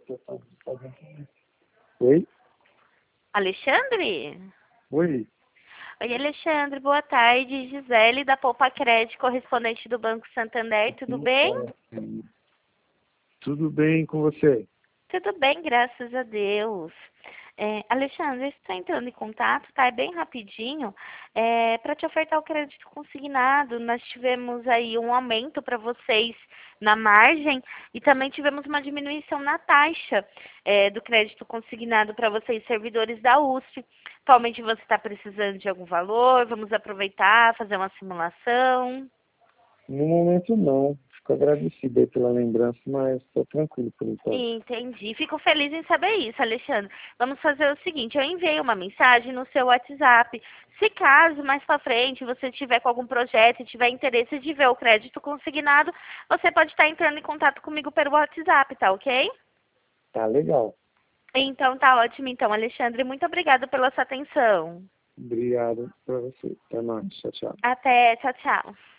Oi? Alexandre? Oi? Oi, Alexandre, boa tarde. Gisele, da Poupa Crédito, correspondente do Banco Santander, tudo bem? Tudo bem com você? Tudo bem, graças a Deus. Alexandre, estou entrando em contato, tá? É bem rapidinho, para te ofertar o crédito consignado. Nós tivemos aí um aumento para vocês na margem e também tivemos uma diminuição na taxa do crédito consignado para vocês, servidores da USP. Atualmente você está precisando de algum valor? Vamos aproveitar, fazer uma simulação. No momento não. Fico agradecido aí pela lembrança, mas estou tranquilo por enquanto. Entendi. Fico feliz em saber isso, Alexandre. Vamos fazer o seguinte, eu enviei uma mensagem no seu WhatsApp. Se caso, mais para frente, você tiver com algum projeto e tiver interesse de ver o crédito consignado, você pode estar entrando em contato comigo pelo WhatsApp, tá ok? Tá legal. Então, tá ótimo. Então, Alexandre, muito obrigada pela sua atenção. Obrigado para você. Até mais. Tchau, tchau. Até, tchau, tchau.